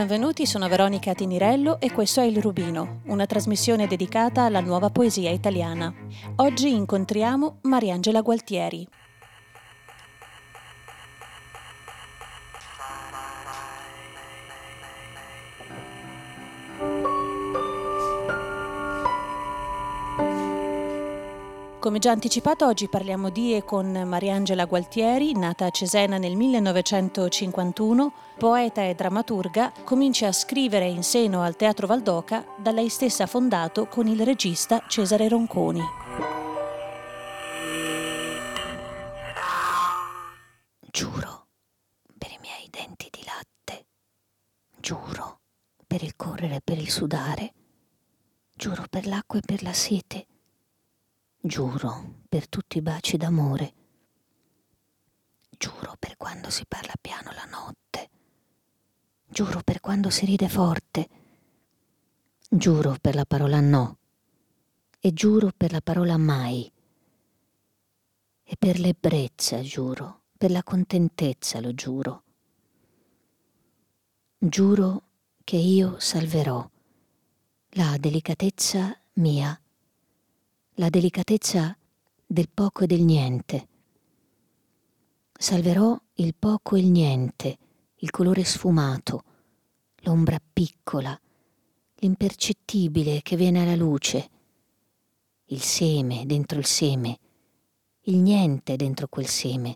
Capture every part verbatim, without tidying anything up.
Benvenuti, sono Veronica Tinirello e questo è Il Rubino, una trasmissione dedicata alla nuova poesia italiana. Oggi incontriamo Mariangela Gualtieri. Come già anticipato, oggi parliamo di e con Mariangela Gualtieri, nata a Cesena nel millenovecentocinquantuno, poeta e drammaturga. Comincia a scrivere in seno al Teatro Valdoca, da lei stessa fondato con il regista Cesare Ronconi. Giuro per i miei denti di latte, giuro per il correre e per il sudare, giuro per l'acqua e per la sete, giuro per tutti i baci d'amore, giuro per quando si parla piano la notte, giuro per quando si ride forte, giuro per la parola no e giuro per la parola mai e per l'ebbrezza giuro, per la contentezza lo giuro. Giuro che io salverò la delicatezza mia, la delicatezza del poco e del niente. Salverò il poco e il niente, il colore sfumato, l'ombra piccola, l'impercettibile che viene alla luce, il seme dentro il seme, il niente dentro quel seme,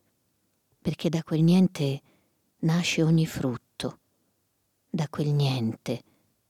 perché da quel niente nasce ogni frutto, da quel niente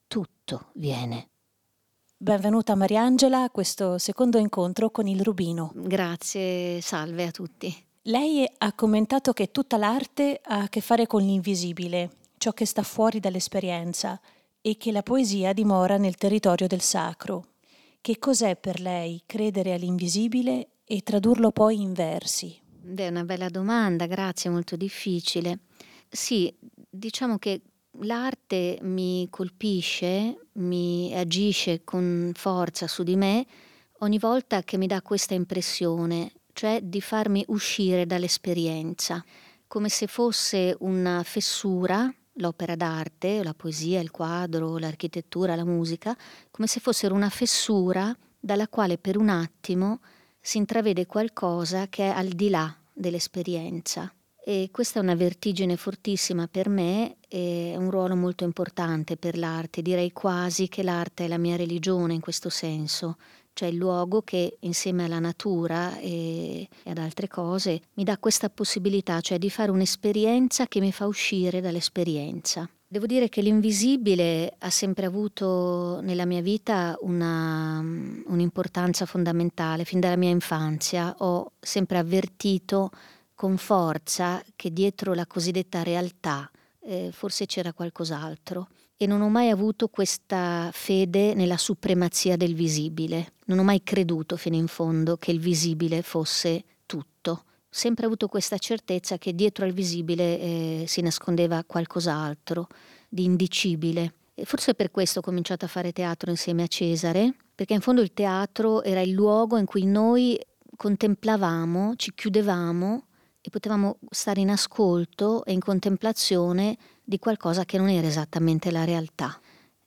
tutto viene. Benvenuta Mariangela a questo secondo incontro con Il Rubino. Grazie, salve a tutti. Lei ha commentato che tutta l'arte ha a che fare con l'invisibile, ciò che sta fuori dall'esperienza, e che la poesia dimora nel territorio del sacro. Che cos'è per lei credere all'invisibile e tradurlo poi in versi? Beh, è una bella domanda, grazie, molto difficile. Sì, diciamo che l'arte mi colpisce, mi agisce con forza su di me ogni volta che mi dà questa impressione, cioè di farmi uscire dall'esperienza, come se fosse una fessura, l'opera d'arte, la poesia, il quadro, l'architettura, la musica, come se fossero una fessura dalla quale per un attimo si intravede qualcosa che è al di là dell'esperienza. E questa è una vertigine fortissima per me e un ruolo molto importante per l'arte. Direi quasi che l'arte è la mia religione in questo senso, cioè il luogo che insieme alla natura e, e ad altre cose mi dà questa possibilità, cioè di fare un'esperienza che mi fa uscire dall'esperienza. Devo dire che l'invisibile ha sempre avuto nella mia vita una, un'importanza fondamentale. Fin dalla mia infanzia ho sempre avvertito con forza che dietro la cosiddetta realtà eh, forse c'era qualcos'altro e non ho mai avuto questa fede nella supremazia del visibile. Non ho mai creduto fino in fondo che il visibile fosse tutto. Ho sempre avuto questa certezza che dietro al visibile eh, si nascondeva qualcos'altro di indicibile. E forse per questo ho cominciato a fare teatro insieme a Cesare, perché in fondo il teatro era il luogo in cui noi contemplavamo, ci chiudevamo e potevamo stare in ascolto e in contemplazione di qualcosa che non era esattamente la realtà.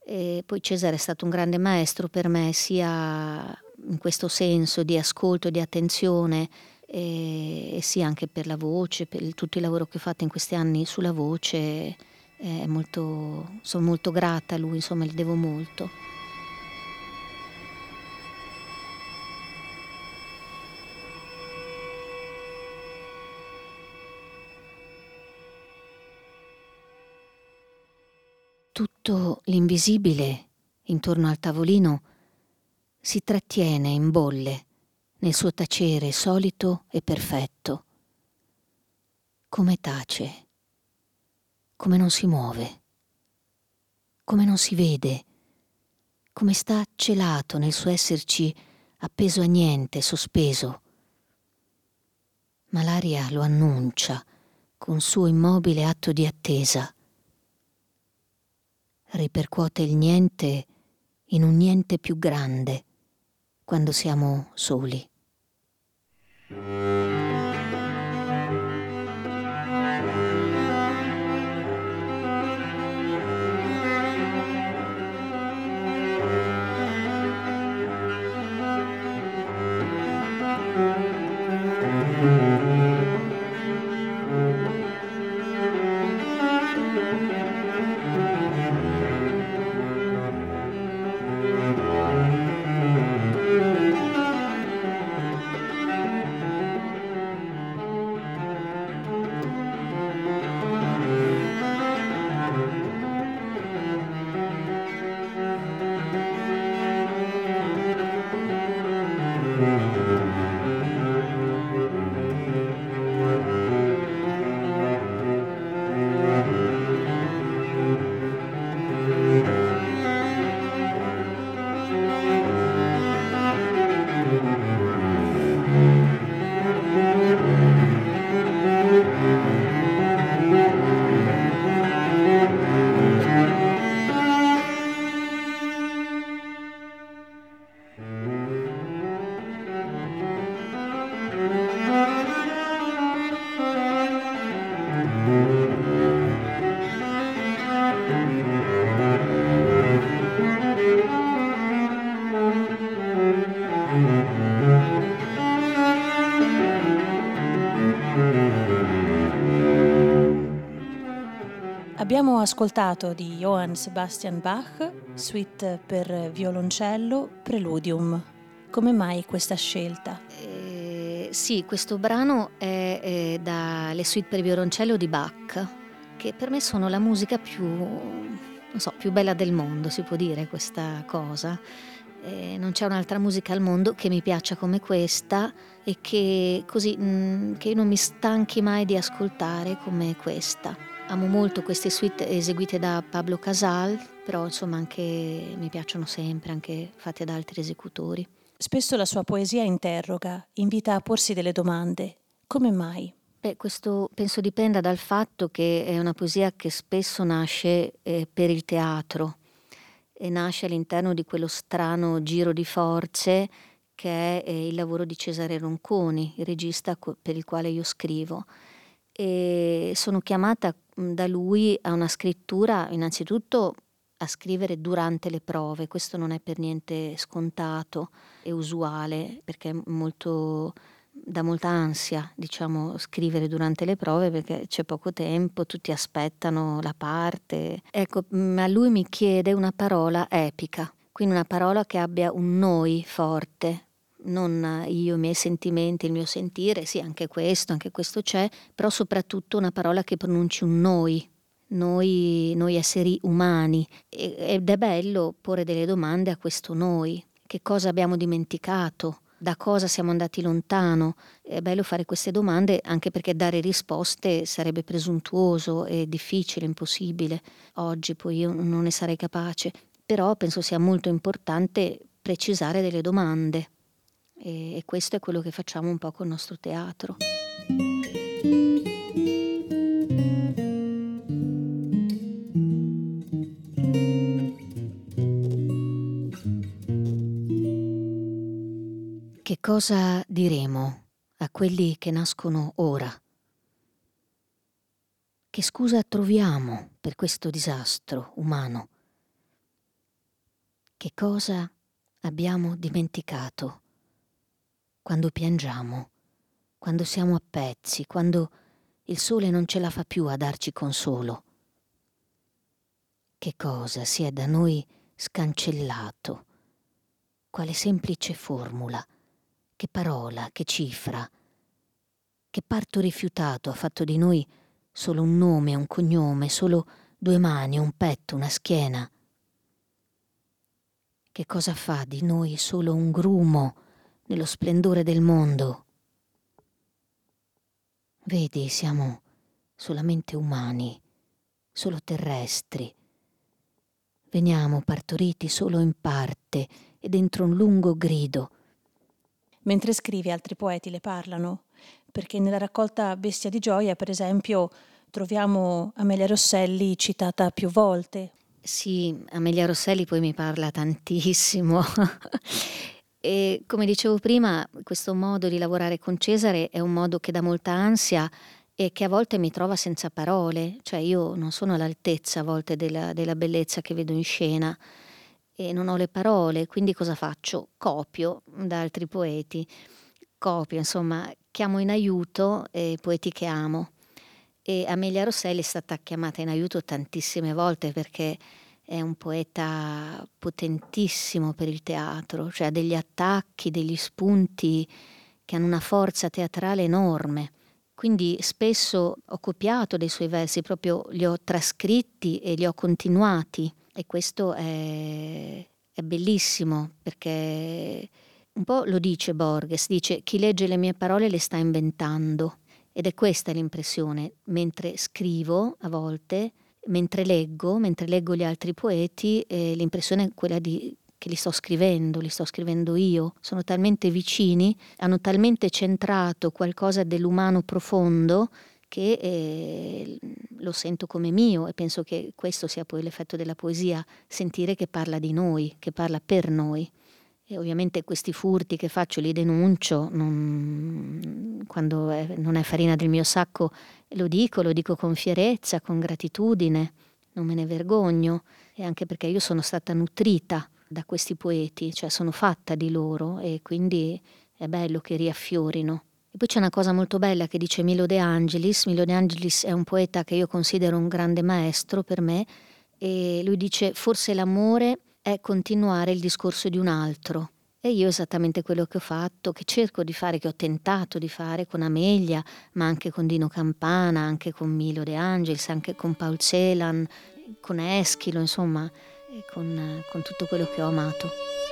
E poi Cesare è stato un grande maestro per me, sia in questo senso di ascolto e di attenzione, e, e sia anche per la voce, per il, tutto il lavoro che ho fatto in questi anni sulla voce. È molto, sono molto grata a lui, insomma, gli devo molto. Tutto l'invisibile intorno al tavolino si trattiene in bolle nel suo tacere solito e perfetto. Come tace, come non si muove, come non si vede, come sta celato nel suo esserci appeso a niente, sospeso. Ma l'aria lo annuncia con suo immobile atto di attesa. Ripercuote il niente in un niente più grande quando siamo soli. ascoltato di Johann Sebastian Bach, suite per violoncello, Preludium. Come mai questa scelta? Eh, sì, questo brano è, è dalle suite per violoncello di Bach, che per me sono la musica più, non so, più bella del mondo, si può dire questa cosa. Eh, non c'è un'altra musica al mondo che mi piaccia come questa e che così mh, che io non mi stanchi mai di ascoltare come questa. Amo molto queste suite eseguite da Pablo Casal, però insomma anche mi piacciono sempre, anche fatte da altri esecutori. Spesso la sua poesia interroga, invita a porsi delle domande. Come mai? Beh, questo penso dipenda dal fatto che è una poesia che spesso nasce eh, per il teatro e nasce all'interno di quello strano giro di forze che è eh, il lavoro di Cesare Ronconi, il regista co- per il quale io scrivo. E sono chiamata mh, da lui a una scrittura, innanzitutto a scrivere durante le prove. Questo non è per niente scontato e usuale, perché è molto, dà molta ansia, diciamo, scrivere durante le prove, perché c'è poco tempo, tutti aspettano la parte. Ecco, ma lui mi chiede una parola epica, quindi una parola che abbia un noi forte, non io, i miei sentimenti, il mio sentire, sì, anche questo, anche questo c'è, però soprattutto una parola che pronunci un noi, noi, noi esseri umani. E- ed è bello porre delle domande a questo noi. Che cosa abbiamo dimenticato? Da cosa siamo andati lontano? È bello fare queste domande anche perché dare risposte sarebbe presuntuoso e difficile, impossibile. Oggi poi io non ne sarei capace, però penso sia molto importante precisare delle domande. E, e questo è quello che facciamo un po' col nostro teatro. Che cosa diremo a quelli che nascono ora? Che scusa troviamo per questo disastro umano? Che cosa abbiamo dimenticato quando piangiamo, quando siamo a pezzi, quando il sole non ce la fa più a darci consolo? Che cosa si è da noi scancellato? Quale semplice formula, che parola, che cifra, che parto rifiutato ha fatto di noi solo un nome, un cognome, solo due mani, un petto, una schiena? Che cosa fa di noi solo un grumo nello splendore del mondo? Vedi, siamo solamente umani, solo terrestri. Veniamo partoriti solo in parte e dentro un lungo grido. Mentre scrivi, altri poeti le parlano, perché nella raccolta Bestia di gioia, per esempio, troviamo Amelia Rosselli citata più volte. Sì, Amelia Rosselli poi mi parla tantissimo. E come dicevo prima, questo modo di lavorare con Cesare è un modo che dà molta ansia e che a volte mi trova senza parole, cioè io non sono all'altezza a volte della, della bellezza che vedo in scena e non ho le parole, quindi cosa faccio? Copio da altri poeti, copio, insomma, chiamo in aiuto eh, i poeti che amo. E Amelia Rosselli è stata chiamata in aiuto tantissime volte perché è un poeta potentissimo per il teatro, cioè ha degli attacchi, degli spunti che hanno una forza teatrale enorme. Quindi spesso ho copiato dei suoi versi, proprio li ho trascritti e li ho continuati e questo è, è bellissimo perché un po' lo dice Borges, dice chi legge le mie parole le sta inventando. Ed è questa l'impressione, mentre scrivo a volte, mentre leggo, mentre leggo gli altri poeti, eh, l'impressione è quella di che li sto scrivendo, li sto scrivendo io, sono talmente vicini, hanno talmente centrato qualcosa dell'umano profondo che eh, lo sento come mio e penso che questo sia poi l'effetto della poesia, sentire che parla di noi, che parla per noi. E ovviamente questi furti che faccio li denuncio, non, quando è, non è farina del mio sacco lo dico, lo dico con fierezza, con gratitudine, non me ne vergogno e anche perché io sono stata nutrita da questi poeti, cioè sono fatta di loro e quindi è bello che riaffiorino. E poi c'è una cosa molto bella che dice Milo De Angelis. Milo De Angelis è un poeta che io considero un grande maestro per me, e lui dice: forse l'amore è continuare il discorso di un altro. E io esattamente quello che ho fatto, che cerco di fare, che ho tentato di fare con Amelia, ma anche con Dino Campana, anche con Milo De Angelis, anche con Paul Celan, con Eschilo, insomma, e con, con tutto quello che ho amato.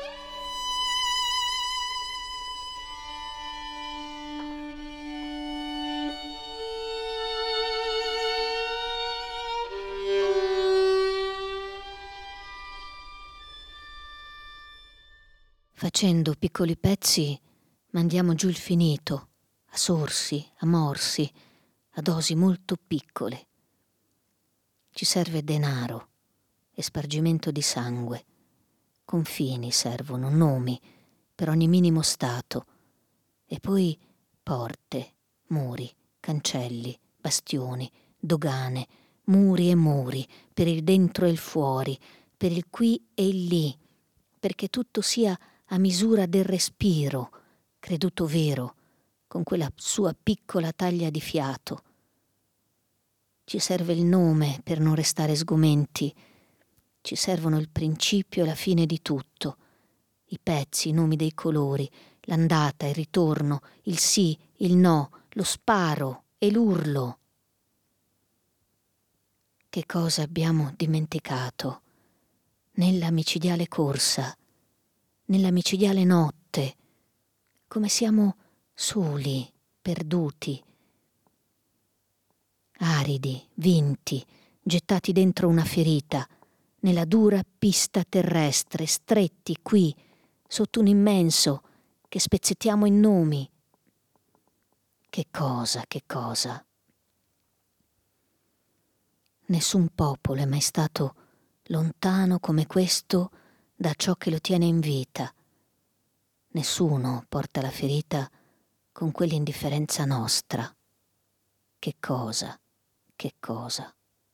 Facendo piccoli pezzi mandiamo giù il finito, a sorsi, a morsi, a dosi molto piccole. Ci serve denaro e spargimento di sangue. Confini servono, nomi, per ogni minimo stato. E poi porte, muri, cancelli, bastioni, dogane, muri e muri, per il dentro e il fuori, per il qui e il lì, perché tutto sia a misura del respiro, creduto vero, con quella sua piccola taglia di fiato. Ci serve il nome per non restare sgomenti, ci servono il principio e la fine di tutto, i pezzi, i nomi dei colori, l'andata, il ritorno, il sì, il no, lo sparo e l'urlo. Che cosa abbiamo dimenticato? Nella micidiale corsa, nella micidiale notte, come siamo soli, perduti, aridi, vinti, gettati dentro una ferita, nella dura pista terrestre, stretti qui, sotto un immenso, che spezzettiamo in nomi. Che cosa, che cosa? Nessun popolo è mai stato lontano come questo da ciò che lo tiene in vita. Nessuno porta la ferita con quell'indifferenza nostra. Che cosa, che cosa?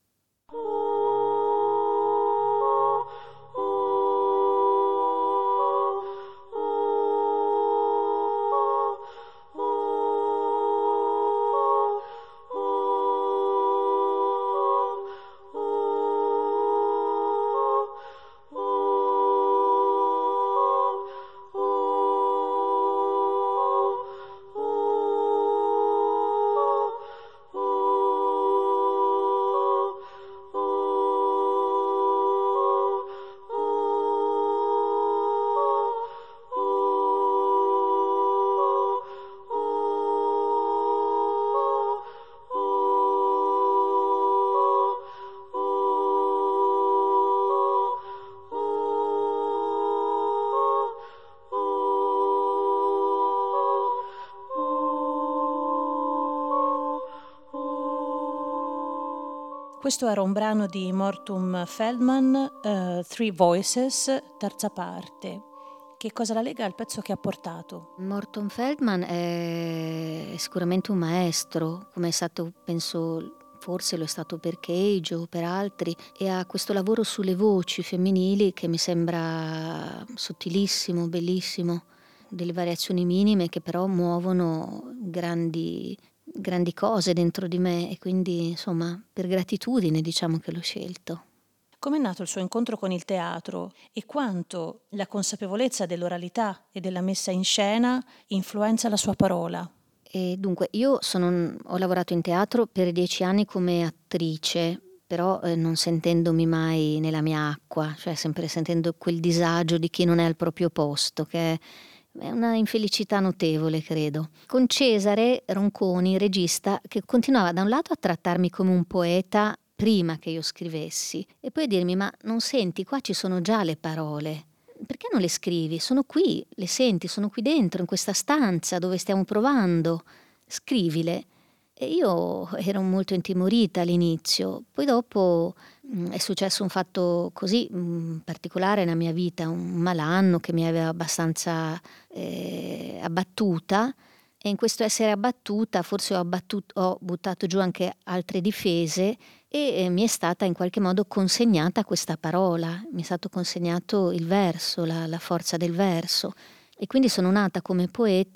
Questo era un brano di Morton Feldman, uh, Three Voices, terza parte. Che cosa la lega al pezzo che ha portato? Morton Feldman è sicuramente un maestro, come è stato, penso, forse lo è stato per Cage o per altri, e ha questo lavoro sulle voci femminili che mi sembra sottilissimo, bellissimo, delle variazioni minime che però muovono grandi grandi cose dentro di me, e quindi insomma per gratitudine diciamo che l'ho scelto. Com'è nato il suo incontro con il teatro e quanto la consapevolezza dell'oralità e della messa in scena influenza la sua parola? E dunque io sono, ho lavorato in teatro per dieci anni come attrice, però eh, non sentendomi mai nella mia acqua, cioè sempre sentendo quel disagio di chi non è al proprio posto, che è È una infelicità notevole, credo. Con Cesare Ronconi, regista, che continuava da un lato a trattarmi come un poeta prima che io scrivessi e poi a dirmi: ma non senti, qua ci sono già le parole, perché non le scrivi? Sono qui, le senti, sono qui dentro, in questa stanza dove stiamo provando, scrivile. E io ero molto intimorita all'inizio, poi dopo mh, è successo un fatto così mh, particolare nella mia vita, un malanno che mi aveva abbastanza eh, abbattuta, e in questo essere abbattuta forse ho, abbattut- ho buttato giù anche altre difese e eh, mi è stata in qualche modo consegnata questa parola, mi è stato consegnato il verso, la, la forza del verso, e quindi sono nata come poeta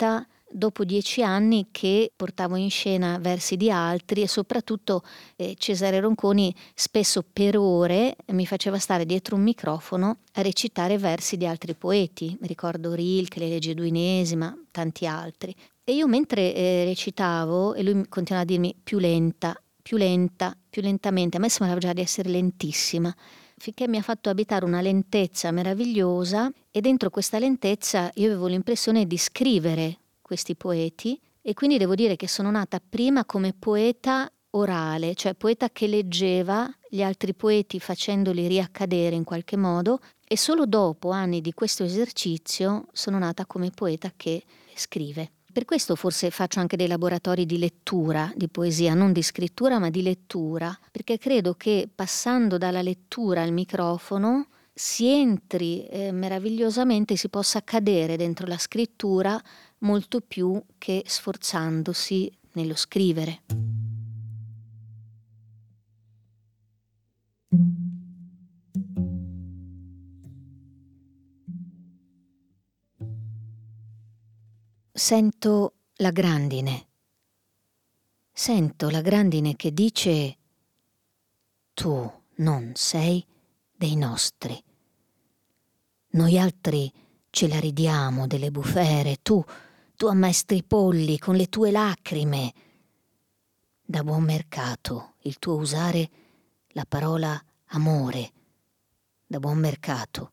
dopo dieci anni che portavo in scena versi di altri e soprattutto eh, Cesare Ronconi spesso per ore mi faceva stare dietro un microfono a recitare versi di altri poeti. Mi ricordo Rilke, le Leggi Duinesi, ma tanti altri. E io mentre eh, recitavo, e lui continuava a dirmi più lenta, più lenta, più lentamente, a me sembrava già di essere lentissima, finché mi ha fatto abitare una lentezza meravigliosa e dentro questa lentezza io avevo l'impressione di scrivere questi poeti e quindi devo dire che sono nata prima come poeta orale, cioè poeta che leggeva gli altri poeti facendoli riaccadere in qualche modo e solo dopo anni di questo esercizio sono nata come poeta che scrive. Per questo forse faccio anche dei laboratori di lettura, di poesia, non di scrittura ma di lettura, perché credo che passando dalla lettura al microfono si entri eh, meravigliosamente, si possa cadere dentro la scrittura molto più che sforzandosi nello scrivere. Sento la grandine. Sento la grandine che dice: tu non sei dei nostri. Noi altri ce la ridiamo delle bufere, tu, tu ammaestri i polli con le tue lacrime. Da buon mercato il tuo usare la parola amore, da buon mercato.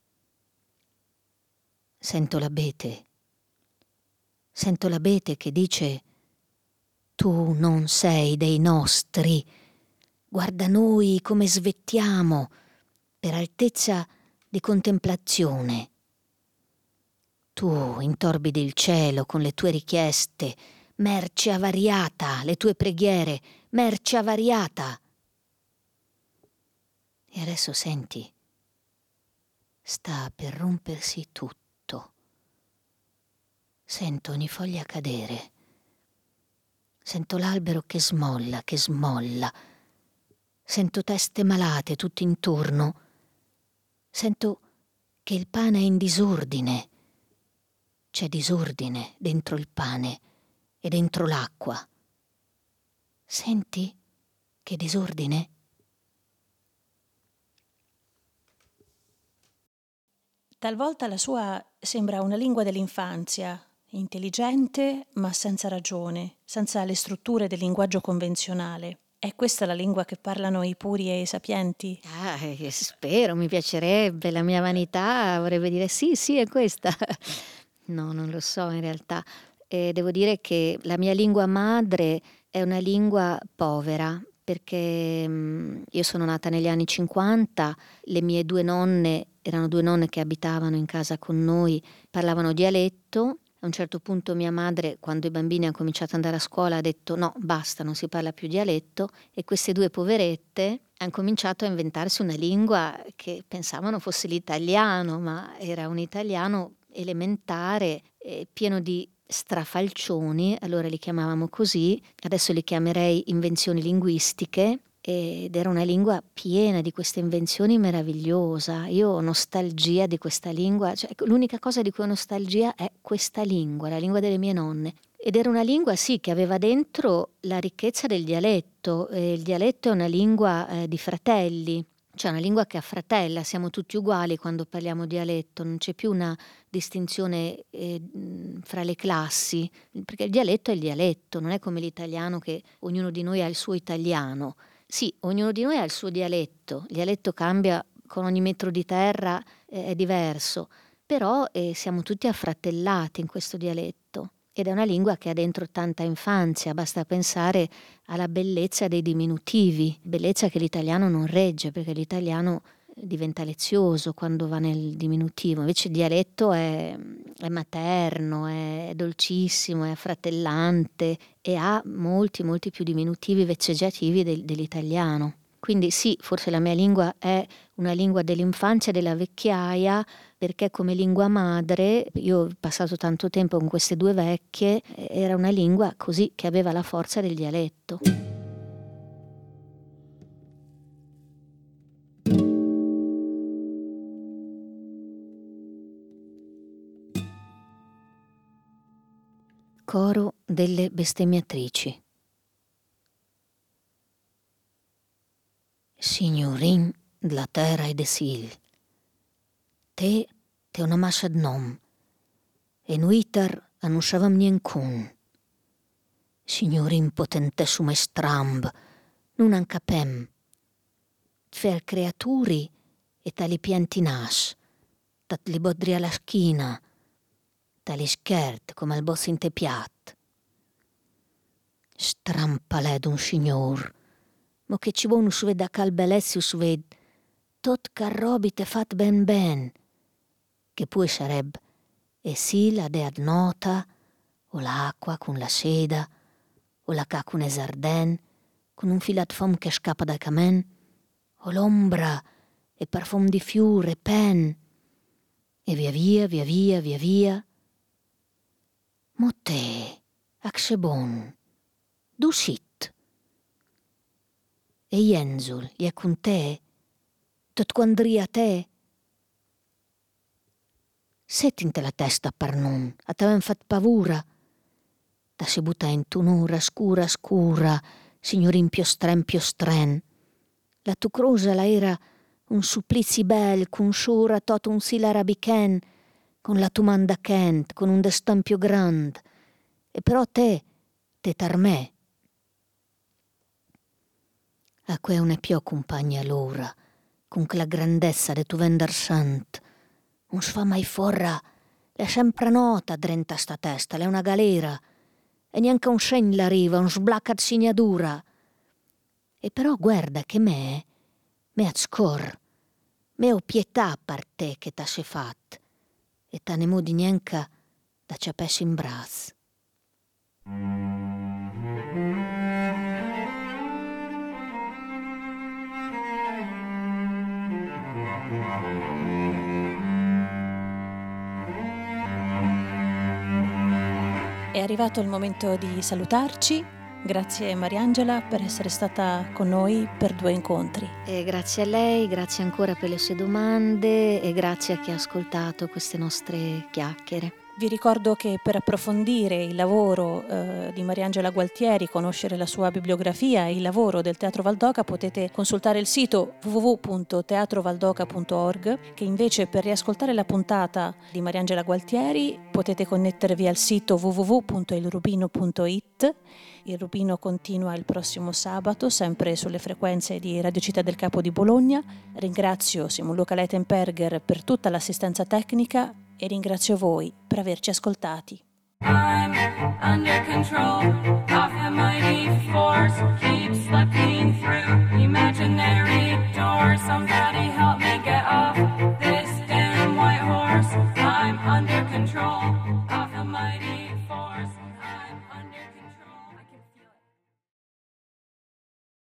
Sento l'abete, sento l'abete che dice: tu non sei dei nostri. Guarda noi come svettiamo per altezza di contemplazione. Tu intorbidi il cielo con le tue richieste, merce avariata, le tue preghiere, merce avariata. E adesso senti, sta per rompersi tutto. Sento ogni foglia cadere. Sento l'albero che smolla, che smolla. Sento teste malate tutti intorno. Sento che il pane è in disordine. C'è disordine dentro il pane e dentro l'acqua. Senti che disordine? Talvolta la sua sembra una lingua dell'infanzia, intelligente ma senza ragione, senza le strutture del linguaggio convenzionale. È questa la lingua che parlano i puri e i sapienti? Ah, eh, spero, mi piacerebbe, la mia vanità vorrebbe dire sì, sì, è questa. No, non lo so in realtà. E devo dire che la mia lingua madre è una lingua povera, perché mm, io sono nata negli anni cinquanta, le mie due nonne erano due nonne che abitavano in casa con noi, parlavano dialetto. A un certo punto mia madre, quando i bambini hanno cominciato ad andare a scuola, ha detto no, basta, non si parla più dialetto, e queste due poverette hanno cominciato a inventarsi una lingua che pensavano fosse l'italiano, ma era un italiano elementare, eh, pieno di strafalcioni, allora li chiamavamo così, adesso li chiamerei invenzioni linguistiche, ed era una lingua piena di queste invenzioni meravigliosa. Io ho nostalgia di questa lingua, cioè l'unica cosa di cui ho nostalgia è questa lingua, la lingua delle mie nonne. Ed era una lingua, sì, che aveva dentro la ricchezza del dialetto. Eh, il dialetto è una lingua eh, di fratelli, cioè una lingua che affratella, siamo tutti uguali quando parliamo dialetto, non c'è più una distinzione eh, fra le classi, perché il dialetto è il dialetto, non è come l'italiano che ognuno di noi ha il suo italiano. Sì, ognuno di noi ha il suo dialetto, il dialetto cambia con ogni metro di terra, eh, è diverso, però eh, siamo tutti affratellati in questo dialetto ed è una lingua che ha dentro tanta infanzia, basta pensare alla bellezza dei diminutivi, bellezza che l'italiano non regge perché l'italiano diventa lezioso quando va nel diminutivo, invece il dialetto è, è materno, è dolcissimo, è affratellante e ha molti molti più diminutivi vezzeggiativi del, dell'italiano. Quindi sì, forse la mia lingua è una lingua dell'infanzia, della vecchiaia, perché come lingua madre, io ho passato tanto tempo con queste due vecchie, era una lingua così che aveva la forza del dialetto. coro delle bestemmiatrici. Signorin della terra e de sil, te te una massa d'nom, e nuitar annusciavam niencun. Signorin potentessum estramb, non an capem, fer creaturi e tali piantinas, tat li bodri alla schina, tali schert come al bozzo in te piat. Strampalè d'un signor, mo che ci vuoi su ved a cal bellezio su ved, tot carrobi te fat ben ben, che poi sareb e sì la de ad nota, o l'acqua con la seda, o la ca con esarden, con un filat fom che scappa dal camen, o l'ombra e parfum di fiur e pen, e via via, via via, via via. Mo te, ac se bon, du sit. E Jenzul, gli è con te, tot quandria te. Settinte la testa per non, a te aven fat pavura. Da si butta in tunura scura scura, signorin piostren piostren. La tu crusa la era un supplizi bel, con sciura tot un sila rabichen, con la tu manda kent, con un destin più grand. E però te, te tarmè. A que un è più compagna l'ora, con quella grandezza de tu vender sant. Non si fa mai forra, è sempre nota drenta sta testa, è una galera, e neanche un segno la riva, un sblacca di signadura. E però guarda che me, me a scor, me ho pietà per te che t'ha se fat, e te ne modi neanche da ciapessi in braz. È arrivato il momento di salutarci. Grazie Mariangela per essere stata con noi per due incontri. E grazie a lei, grazie ancora per le sue domande e grazie a chi ha ascoltato queste nostre chiacchiere. Vi ricordo che per approfondire il lavoro eh, di Mariangela Gualtieri, conoscere la sua bibliografia e il lavoro del Teatro Valdoca, potete consultare il sito w w w punto teatro valdoca punto org, che invece per riascoltare la puntata di Mariangela Gualtieri potete connettervi al sito w w w punto il rubino punto i t. Il Rubino continua il prossimo sabato, sempre sulle frequenze di Radio Città del Capo di Bologna. Ringrazio Simon Luca Leitenberger per tutta l'assistenza tecnica e ringrazio voi per averci ascoltati. I'm under control of the mighty force keeps slipping through.